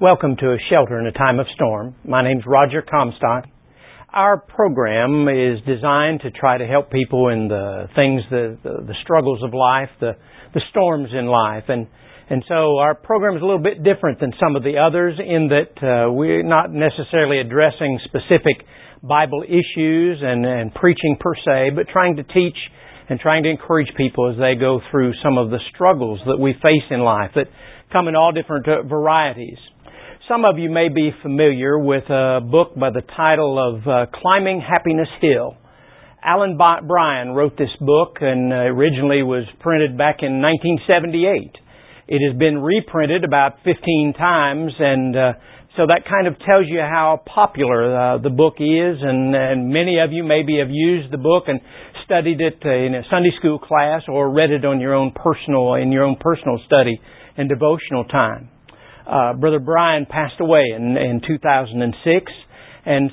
Welcome to A Shelter in a Time of Storm. My name's Roger Comstock. Our program is designed to try to help people in the things, the struggles of life, the storms in life. And so our program is a little bit different than some of the others in that we're not necessarily addressing specific Bible issues and preaching per se, but trying to teach and trying to encourage people as they go through some of the struggles that we face in life that come in all different varieties. Some of you may be familiar with a book by the title of Climbing Happiness Hill. Alan Bryan wrote this book and originally was printed back in 1978. It has been reprinted about 15 times, and so that kind of tells you how popular the book is, and many of you maybe have used the book and studied it in a Sunday school class or read it on your own personal study and devotional time. Brother Bryan passed away in 2006, and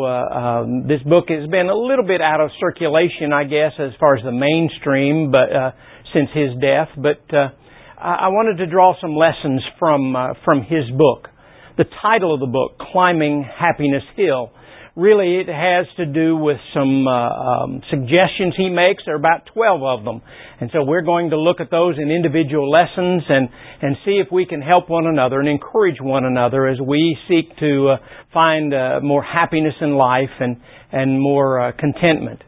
so this book has been a little bit out of circulation, I guess, as far as the mainstream, but since his death. But I wanted to draw some lessons from his book. The title of the book, Climbing Happiness Hill, really it has to do with some suggestions he makes. There are about 12 of them. And so we're going to look at those in individual lessons and see if we can help one another and encourage one another as we seek to find more happiness in life and more contentment.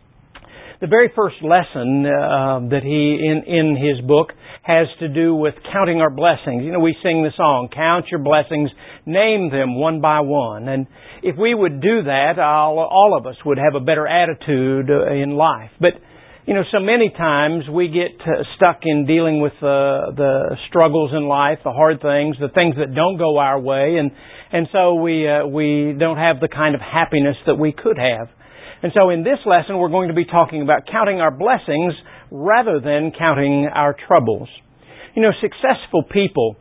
The very first lesson that he in his book has to do with counting our blessings. You know, we sing the song, Count Your Blessings, Name Them One by One. And if we would do that, all of us would have a better attitude in life. But, you know, so many times we get stuck in dealing with the struggles in life, the hard things, the things that don't go our way, and so we don't have the kind of happiness that we could have. And so in this lesson, we're going to be talking about counting our blessings rather than counting our troubles. You know, successful people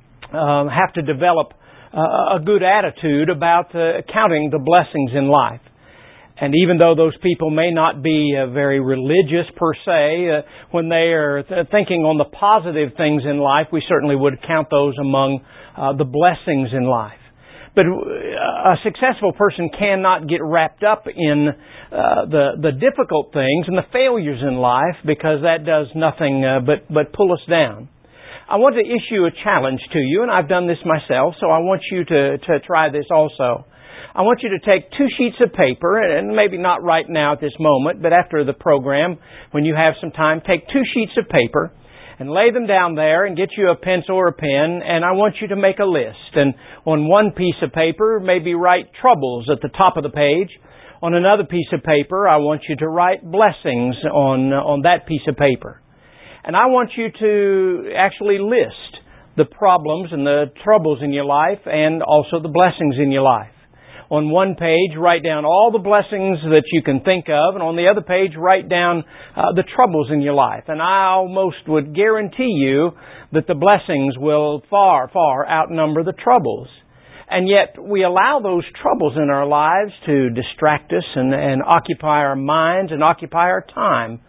have to develop a good attitude about counting the blessings in life. And even though those people may not be very religious per se, when they are thinking on the positive things in life, we certainly would count those among the blessings in life. But a successful person cannot get wrapped up in the difficult things and the failures in life, because that does nothing but pull us down. I want to issue a challenge to you, and I've done this myself, so I want you to try this also. I want you to take 2 sheets of paper, and maybe not right now at this moment, but after the program, when you have some time, take 2 sheets of paper and lay them down there and get you a pencil or a pen, and I want you to make a list. And on one piece of paper, maybe write troubles at the top of the page. On another piece of paper, I want you to write blessings on that piece of paper. And I want you to actually list the problems and the troubles in your life and also the blessings in your life. On one page, write down all the blessings that you can think of, and on the other page, write down the troubles in your life. And I almost would guarantee you that the blessings will far, far outnumber the troubles. And yet, we allow those troubles in our lives to distract us and occupy our minds and occupy our time.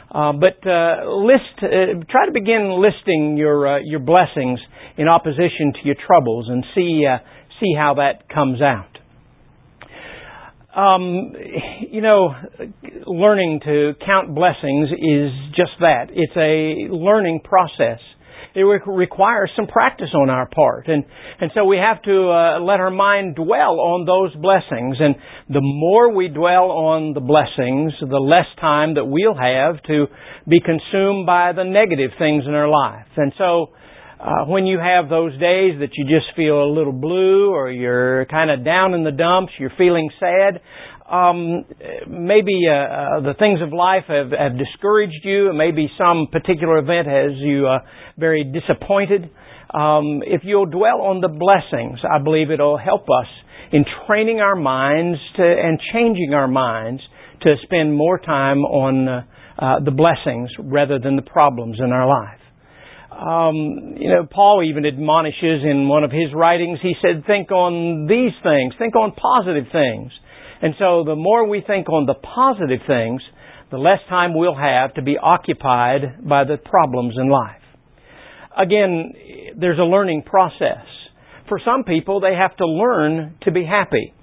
Try to begin listing your blessings in opposition to your troubles and see how that comes out. You know, learning to count blessings is just that. It's a learning process. It requires some practice on our part. And so we have to let our mind dwell on those blessings. And the more we dwell on the blessings, the less time that we'll have to be consumed by the negative things in our life. And so when you have those days that you just feel a little blue, or you're kind of down in the dumps, you're feeling sad, maybe the things of life have discouraged you, maybe some particular event has you very disappointed. If you'll dwell on the blessings, I believe it'll help us in training our minds and changing our minds to spend more time on the blessings rather than the problems in our life. You know, Paul even admonishes in one of his writings, he said, think on these things, think on positive things. And so the more we think on the positive things, the less time we'll have to be occupied by the problems in life. Again, there's a learning process. For some people, they have to learn to be happy.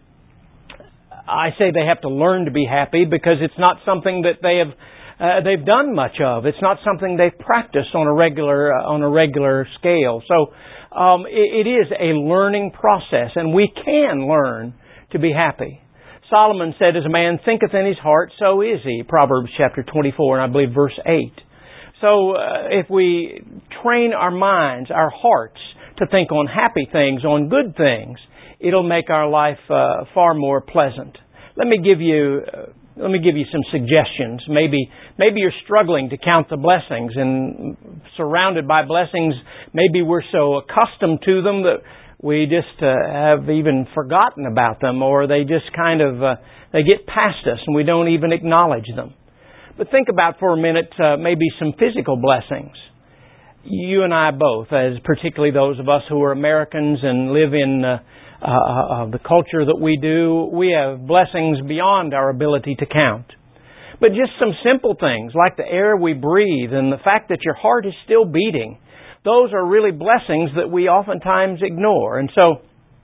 I say they have to learn to be happy because it's not something that they've done much of. It's not something they've practiced on a regular scale. So it is a learning process, and we can learn to be happy. Solomon said, "As a man thinketh in his heart, so is he." Proverbs chapter 24, and I believe verse 8. So if we train our minds, our hearts, to think on happy things, on good things, it'll make our life far more pleasant. Let me give you some suggestions. Maybe you're struggling to count the blessings, and surrounded by blessings, maybe we're so accustomed to them that we just have even forgotten about them, or they just they get past us and we don't even acknowledge them. But think about for a minute maybe some physical blessings. You and I both, as particularly those of us who are Americans and live in the culture that we do, we have blessings beyond our ability to count. But just some simple things like the air we breathe and the fact that your heart is still beating, those are really blessings that we oftentimes ignore. And so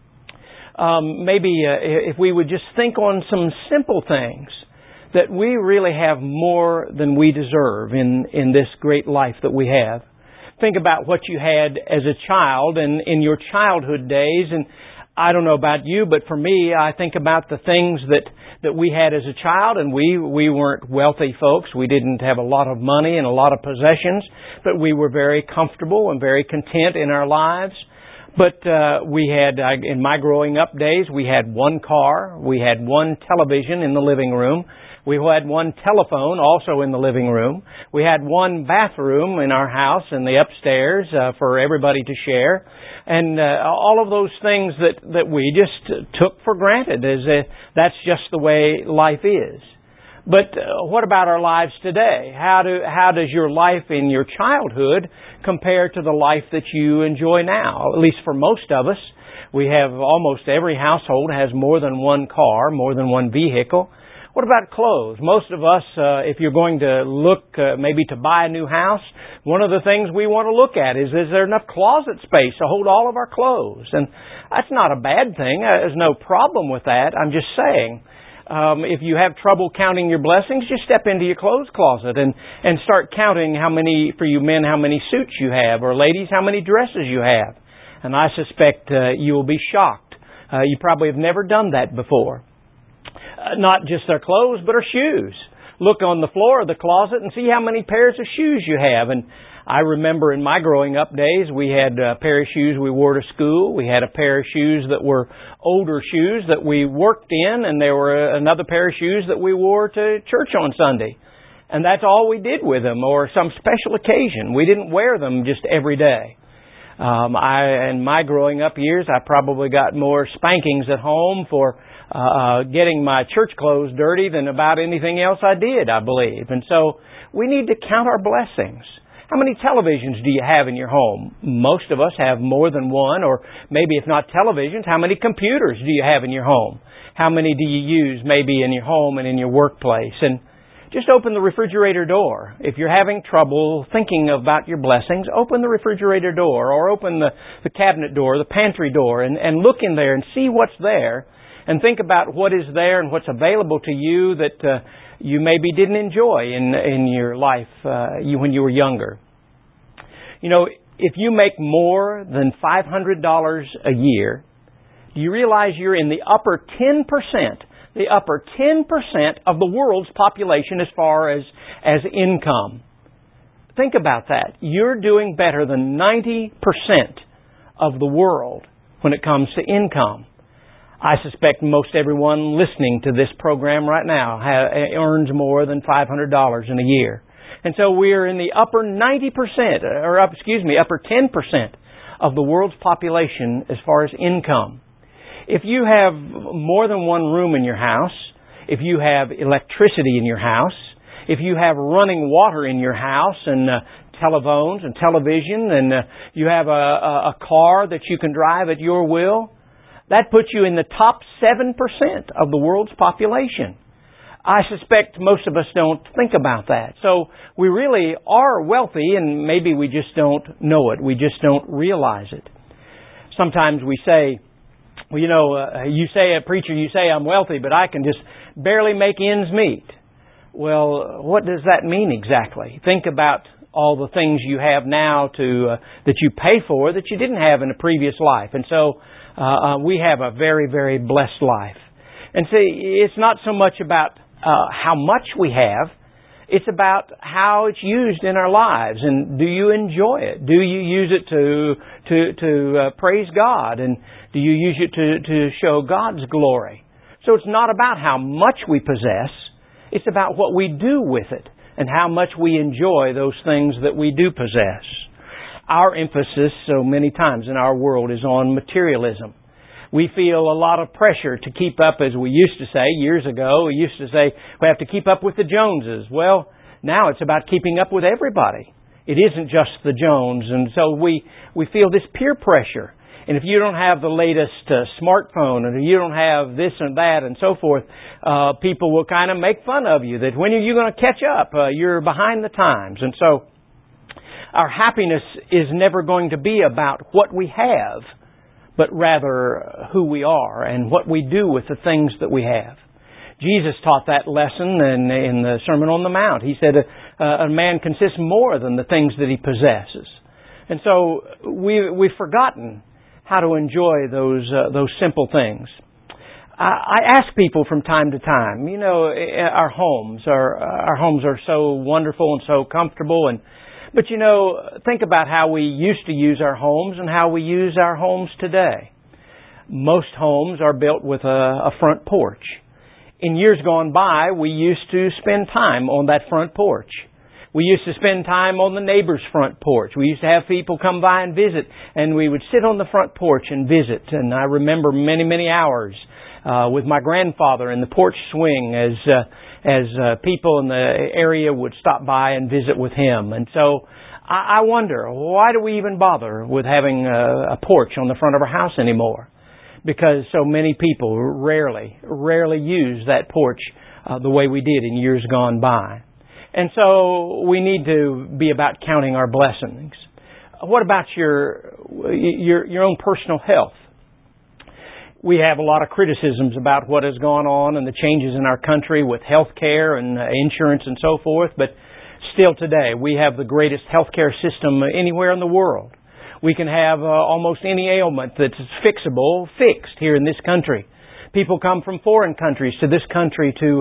maybe if we would just think on some simple things, that we really have more than we deserve in this great life that we have. Think about what you had as a child and in your childhood days. And I don't know about you, but for me, I think about the things that we had as a child. And we weren't wealthy folks. We didn't have a lot of money and a lot of possessions. But we were very comfortable and very content in our lives. But we had, in my growing up days, we had one car. We had one television in the living room. We had one telephone also in the living room. We had one bathroom in our house in the upstairs for everybody to share. And all of those things that we just took for granted as that's just the way life is. But what about our lives today? How does your life in your childhood compare to the life that you enjoy now? At least for most of us, we have almost every household has more than one car, more than one vehicle. What about clothes? Most of us, if you're going to look maybe to buy a new house, one of the things we want to look at is there enough closet space to hold all of our clothes? And that's not a bad thing. There's no problem with that. I'm just saying, if you have trouble counting your blessings, just step into your clothes closet and start counting how many, for you men, how many suits you have, or ladies, how many dresses you have. And I suspect you will be shocked. You probably have never done that before. Not just our clothes, but our shoes. Look on the floor of the closet and see how many pairs of shoes you have. And I remember in my growing up days, we had a pair of shoes we wore to school. We had a pair of shoes that were older shoes that we worked in, and there were another pair of shoes that we wore to church on Sunday. And that's all we did with them, or some special occasion. We didn't wear them just every day. In my growing up years, I probably got more spankings at home for getting my church clothes dirty than about anything else I did, I believe. And so we need to count our blessings. How many televisions do you have in your home? Most of us have more than one, or maybe if not televisions, how many computers do you have in your home? How many do you use maybe in your home and in your workplace? And just open the refrigerator door. If you're having trouble thinking about your blessings, open the refrigerator door, or open the cabinet door, the pantry door, and look in there and see what's there. And think about what is there and what's available to you that you maybe didn't enjoy in your life when you were younger. You know, if you make more than $500 a year, do you realize you're in the upper 10%? The upper 10% of the world's population as far as income. Think about that. You're doing better than 90% of the world when it comes to income. I suspect most everyone listening to this program right now earns more than $500 in a year. And so we're in the upper 90%, upper 10% of the world's population as far as income. If you have more than one room in your house, if you have electricity in your house, if you have running water in your house and telephones and television, and you have a car that you can drive at your will, that puts you in the top 7% of the world's population. I suspect most of us don't think about that. So we really are wealthy, and maybe we just don't know it. We just don't realize it. Sometimes we say, well, you say, a preacher, you say I'm wealthy, but I can just barely make ends meet. Well, what does that mean exactly? Think about all the things you have now that you pay for that you didn't have in a previous life. And so we have a very, very blessed life. And see, it's not so much about how much we have. It's about how it's used in our lives, and do you enjoy it? Do you use it to praise God, and do you use it to show God's glory? So it's not about how much we possess. It's about what we do with it and how much we enjoy those things that we do possess. Our emphasis so many times in our world is on materialism. We feel a lot of pressure to keep up, as we used to say years ago. We used to say we have to keep up with the Joneses. Well, now it's about keeping up with everybody. It isn't just the Jones. And so we feel this peer pressure. And if you don't have the latest smartphone, and if you don't have this and that and so forth, people will kind of make fun of you, that when are you going to catch up? You're behind the times. And so our happiness is never going to be about what we have, but rather who we are and what we do with the things that we have. Jesus taught that lesson in the Sermon on the Mount. He said a man consists more than the things that he possesses. And so we've forgotten how to enjoy those simple things. I ask people from time to time, our homes are so wonderful and so comfortable, but think about how we used to use our homes and how we use our homes today. Most homes are built with a front porch. In years gone by, we used to spend time on that front porch. We used to spend time on the neighbor's front porch. We used to have people come by and visit, and we would sit on the front porch and visit. And I remember many, many hours with my grandfather in the porch swing as people in the area would stop by and visit with him. And so I wonder, why do we even bother with having a porch on the front of our house anymore? Because so many people rarely use that porch the way we did in years gone by. And so we need to be about counting our blessings. What about your own personal health? We have a lot of criticisms about what has gone on and the changes in our country with health care and insurance and so forth, but still today we have the greatest health care system anywhere in the world. We can have almost any ailment that's fixable fixed here in this country. People come from foreign countries to this country to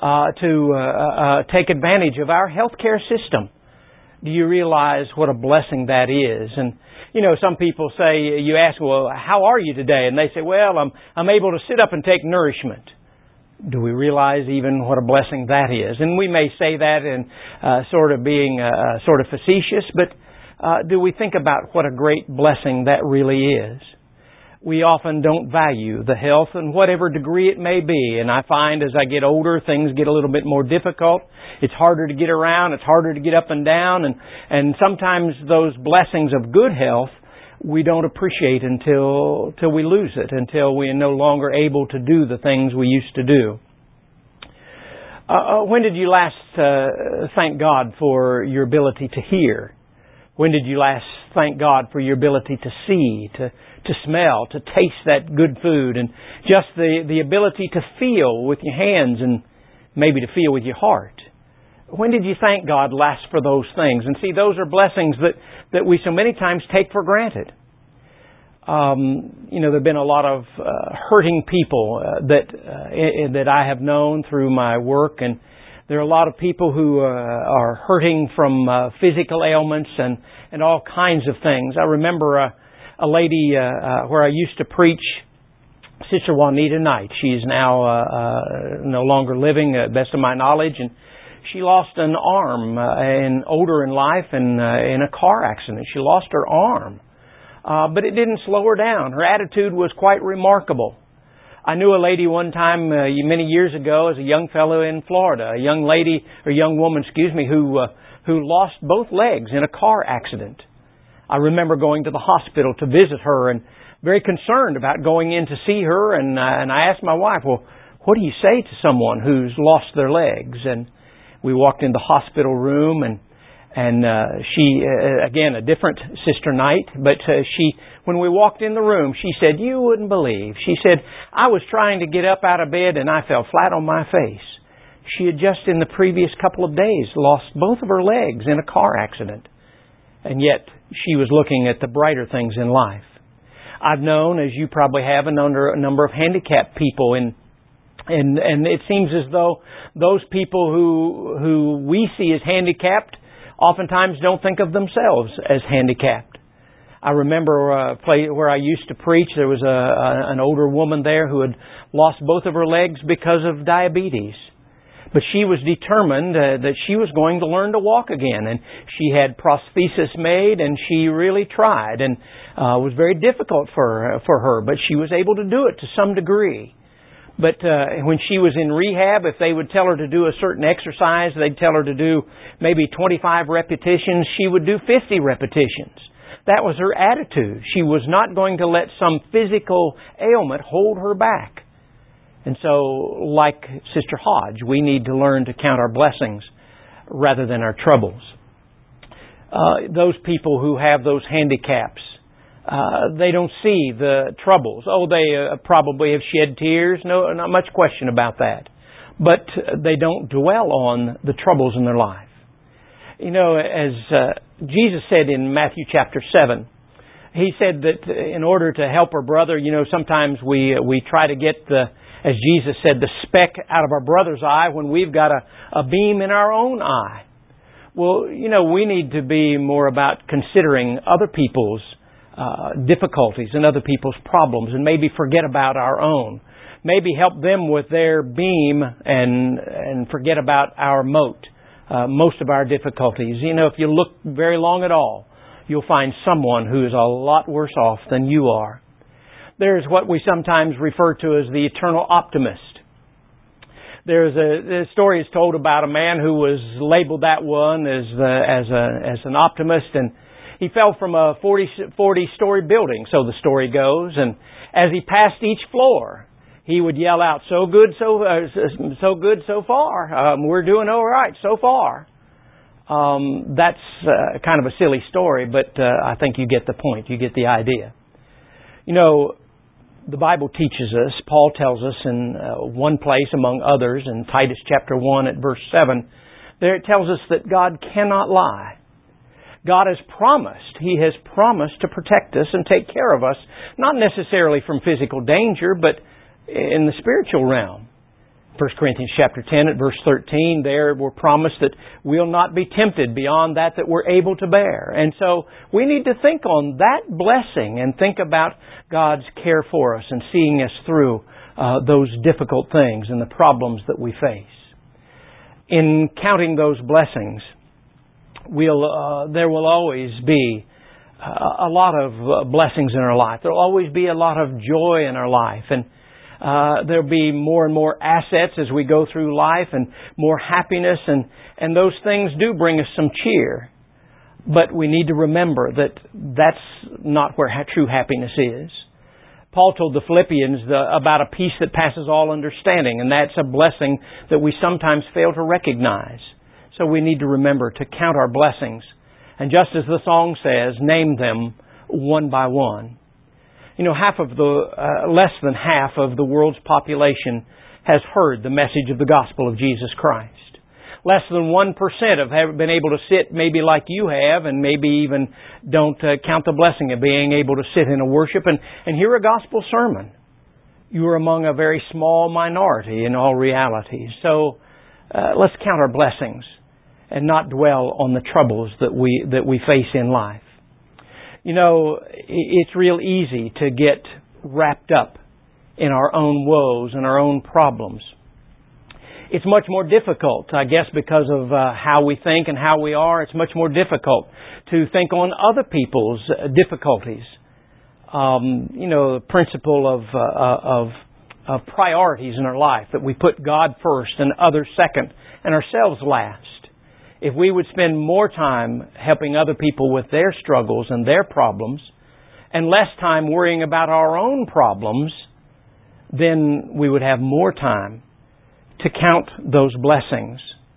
take advantage of our healthcare system. Do you realize what a blessing that is? And some people say, you ask, well, how are you today? And they say, well, I'm able to sit up and take nourishment. Do we realize even what a blessing that is? And we may say that in sort of being sort of facetious, but do we think about what a great blessing that really is? We often don't value the health in whatever degree it may be. And I find as I get older, things get a little bit more difficult. It's harder to get around. It's harder to get up and down. And sometimes those blessings of good health we don't appreciate until we lose it, until we are no longer able to do the things we used to do. When did you last thank God for your ability to hear? When did you last thank God for your ability to see, to smell, to taste that good food, and just the ability to feel with your hands and maybe to feel with your heart? When did you thank God last for those things? And see, those are blessings that we so many times take for granted. There have been a lot of hurting people that I have known through my work, and there are a lot of people who are hurting from physical ailments and all kinds of things. I remember a lady where I used to preach, Sister Juanita Knight. She's now no longer living, best of my knowledge, and she lost an arm older in life in a car accident. She lost her arm. But it didn't slow her down. Her attitude was quite remarkable. I knew a lady one time, many years ago, as a young fellow in Florida, a young woman, who lost both legs in a car accident. I remember going to the hospital to visit her and very concerned about going in to see her. And I asked my wife, well, what do you say to someone who's lost their legs? And we walked in the hospital room, and And she, again, a different Sister Knight, but when we walked in the room, she said, "You wouldn't believe." She said, "I was trying to get up out of bed and I fell flat on my face." She had just in the previous couple of days lost both of her legs in a car accident. And yet she was looking at the brighter things in life. I've known, as you probably have, a number of handicapped people, and it seems as though those people who we see as handicapped oftentimes don't think of themselves as handicapped. I remember a place where I used to preach. There was an older woman there who had lost both of her legs because of diabetes. But she was determined that she was going to learn to walk again. And she had prosthesis made, and she really tried. And it was very difficult for her, but she was able to do it to some degree. But when she was in rehab, if they would tell her to do a certain exercise, they'd tell her to do maybe 25 repetitions, she would do 50 repetitions. That was her attitude. She was not going to let some physical ailment hold her back. And so, like Sister Hodge, we need to learn to count our blessings rather than our troubles. Those people who have those handicaps, they don't see the troubles. Oh, they probably have shed tears. No, not much question about that. But they don't dwell on the troubles in their life. You know, as Jesus said in Matthew chapter 7, He said that in order to help our brother, you know, sometimes we try to get as Jesus said, the speck out of our brother's eye when we've got a beam in our own eye. Well, you know, we need to be more about considering other people's difficulties and other people's problems and maybe forget about our own. Maybe help them with their beam and forget about our mote, most of our difficulties. You know, if you look very long at all, you'll find someone who is a lot worse off than you are. There's what we sometimes refer to as the eternal optimist. There's a story is told about a man who was labeled that one as an optimist, and he fell from a 40-story building, so the story goes. And as he passed each floor, he would yell out, "So good, so good so far. We're doing all right so far." That's kind of a silly story, but I think you get the point. You get the idea. You know, the Bible teaches us, Paul tells us in one place among others, in Titus chapter 1 at verse 7, there it tells us that God cannot lie. God has promised. He has promised to protect us and take care of us, not necessarily from physical danger, but in the spiritual realm. 1 Corinthians chapter 10 at verse 13, there we're promised that we'll not be tempted beyond that we're able to bear. And so we need to think on that blessing and think about God's care for us and seeing us through those difficult things and the problems that we face. In counting those blessings, there will always be a lot of blessings in our life. There will always be a lot of joy in our life, and there'll be more and more assets as we go through life and more happiness, and those things do bring us some cheer. But we need to remember that that's not where true happiness is. Paul told the Philippians about a peace that passes all understanding, and that's a blessing that we sometimes fail to recognize. So we need to remember to count our blessings. And just as the song says, name them one by one. You know, less than half of the world's population has heard the message of the gospel of Jesus Christ. Less than 1% have been able to sit maybe like you have, and maybe even don't count the blessing of being able to sit in a worship and hear a gospel sermon. You are among a very small minority in all reality. So let's count our blessings and not dwell on the troubles that we face in life. You know, it's real easy to get wrapped up in our own woes and our own problems. It's much more difficult, I guess, because of how we think and how we are. It's much more difficult to think on other people's difficulties. You know, the principle of priorities in our life, that we put God first and others second and ourselves last. If we would spend more time helping other people with their struggles and their problems and less time worrying about our own problems, then we would have more time to count those blessings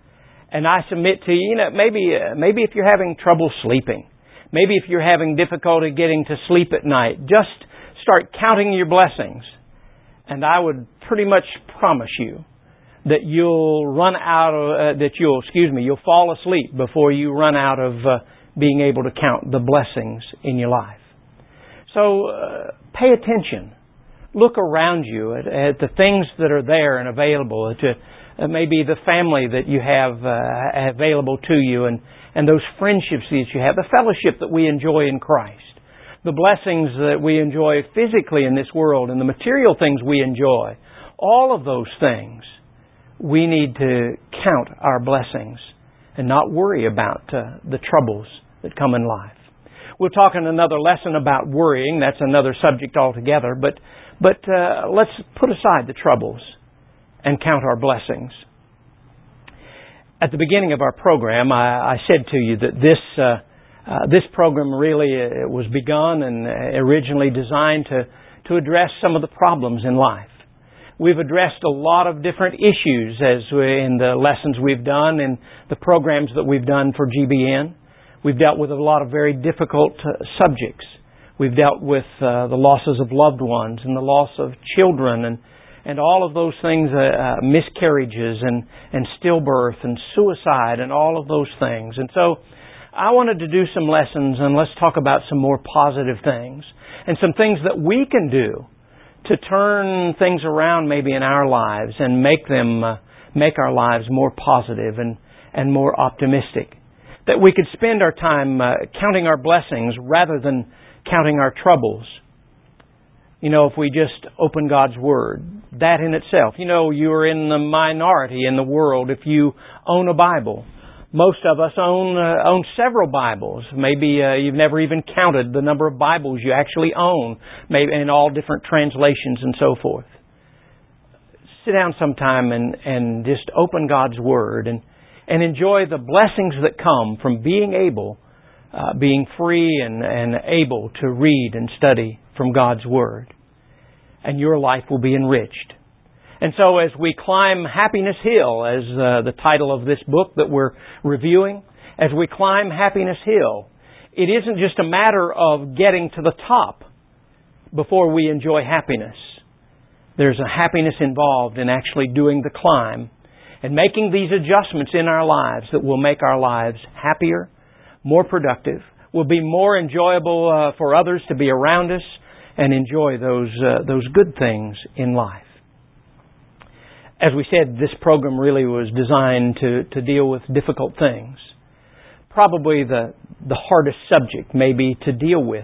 And I submit to you, maybe if you're having trouble sleeping, maybe if you're having difficulty getting to sleep at night, just start counting your blessings. And I would pretty much promise you that you'll you'll fall asleep before you run out of being able to count the blessings in your life. So pay attention. Look around you at the things that are there and available, to maybe the family that you have available to you, and those friendships that you have, the fellowship that we enjoy in Christ, the blessings that we enjoy physically in this world, and the material things we enjoy. All of those things, we need to count our blessings and not worry about the troubles that come in life. We'll talk in another lesson about worrying. That's another subject altogether. But let's put aside the troubles and count our blessings. At the beginning of our program, I said to you that this program really was begun and originally designed to address some of the problems in life. We've addressed a lot of different issues in the lessons we've done and the programs that we've done for GBN. We've dealt with a lot of very difficult subjects. We've dealt with the losses of loved ones and the loss of children and all of those things, miscarriages and stillbirth and suicide and all of those things. And so I wanted to do some lessons, and let's talk about some more positive things and some things that we can do to turn things around maybe in our lives and make our lives more positive and more optimistic. That we could spend our time counting our blessings rather than counting our troubles. If we just open God's Word, that in itself, you're in the minority in the world if you own a Bible. Most of us own several Bibles. Maybe you've never even counted the number of Bibles you actually own, maybe in all different translations and so forth. Sit down sometime and just open God's Word and enjoy the blessings that come from being free and able to read and study from God's Word. And your life will be enriched. And so as we climb Happiness Hill, as the title of this book that we're reviewing, as we climb Happiness Hill, it isn't just a matter of getting to the top before we enjoy happiness. There's a happiness involved in actually doing the climb and making these adjustments in our lives that will make our lives happier, more productive, will be more enjoyable for others to be around us and enjoy those good things in life. As we said, this program really was designed to deal with difficult things. Probably the hardest subject maybe to deal with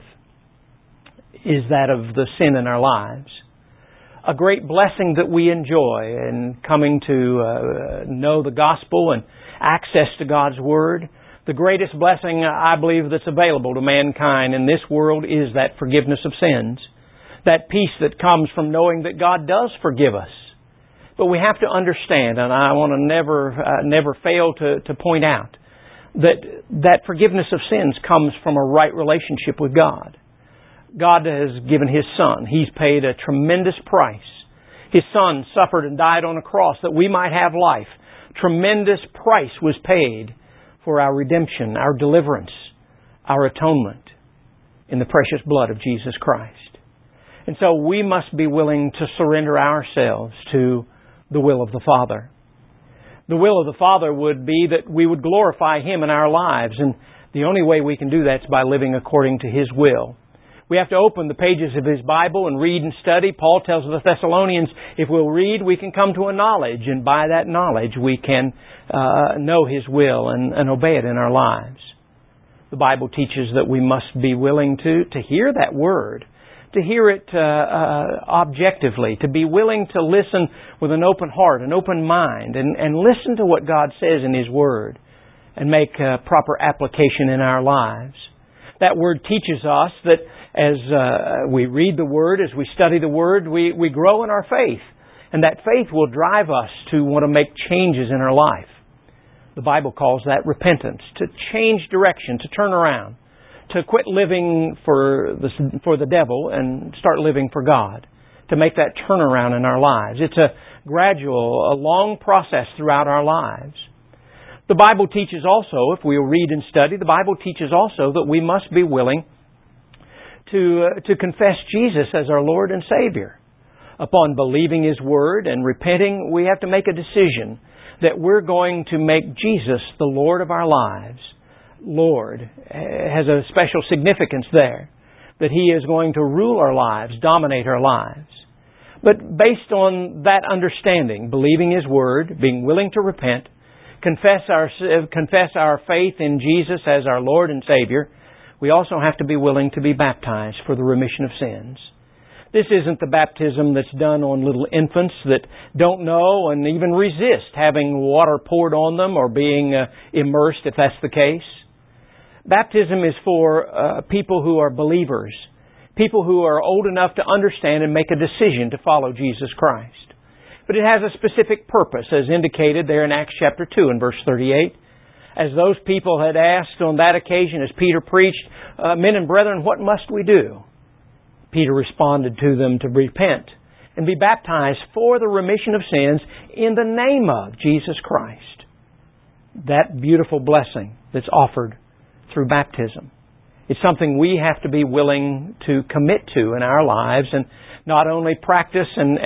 is that of the sin in our lives. A great blessing that we enjoy in coming to know the gospel and access to God's Word. The greatest blessing, I believe, that's available to mankind in this world is that forgiveness of sins. That peace that comes from knowing that God does forgive us. But we have to understand, and I want to never fail to point out, that forgiveness of sins comes from a right relationship with God. God has given His Son. He's paid a tremendous price. His Son suffered and died on a cross that we might have life. Tremendous price was paid for our redemption, our deliverance, our atonement in the precious blood of Jesus Christ. And so we must be willing to surrender ourselves to the will of the Father. The will of the Father would be that we would glorify Him in our lives, and the only way we can do that is by living according to His will. We have to open the pages of His Bible and read and study. Paul tells the Thessalonians, if we'll read, we can come to a knowledge, and by that knowledge we can know His will and obey it in our lives. The Bible teaches that we must be willing to hear that Word, to hear it objectively, to be willing to listen with an open heart, an open mind, and listen to what God says in His Word and make proper application in our lives. That Word teaches us that as we read the Word, as we study the Word, we grow in our faith. And that faith will drive us to want to make changes in our life. The Bible calls that repentance, to change direction, to turn around, to quit living for the devil and start living for God, to make that turnaround in our lives. It's a gradual, a long process throughout our lives. The Bible teaches also, if we'll read and study, the Bible teaches also that we must be willing to confess Jesus as our Lord and Savior. Upon believing His Word and repenting, we have to make a decision that we're going to make Jesus the Lord of our lives. Lord has a special significance there, that He is going to rule our lives, dominate our lives. But based on that understanding, believing His Word, being willing to repent, confess our faith in Jesus as our Lord and Savior, we also have to be willing to be baptized for the remission of sins. This isn't the baptism that's done on little infants that don't know and even resist having water poured on them or being immersed, if that's the case. Baptism is for people who are believers, people who are old enough to understand and make a decision to follow Jesus Christ. But it has a specific purpose, as indicated there in Acts chapter 2 and verse 38. As those people had asked on that occasion, as Peter preached, "Men and brethren, what must we do?" Peter responded to them to repent and be baptized for the remission of sins in the name of Jesus Christ. That beautiful blessing that's offered through baptism. It's something we have to be willing to commit to in our lives and not only practice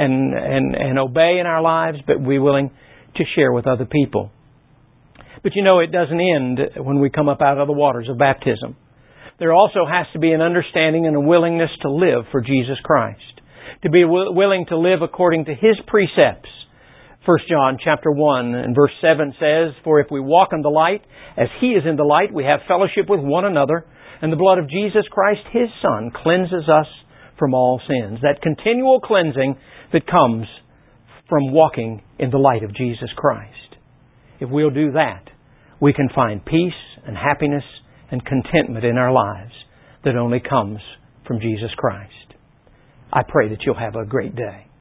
and obey in our lives, but be willing to share with other people. But it doesn't end when we come up out of the waters of baptism. There also has to be an understanding and a willingness to live for Jesus Christ. To be willing to live according to His precepts. 1 John chapter 1 and verse 7 says, "For if we walk in the light, as He is in the light, we have fellowship with one another, and the blood of Jesus Christ, His Son, cleanses us from all sins." That continual cleansing that comes from walking in the light of Jesus Christ. If we'll do that, we can find peace and happiness and contentment in our lives that only comes from Jesus Christ. I pray that you'll have a great day.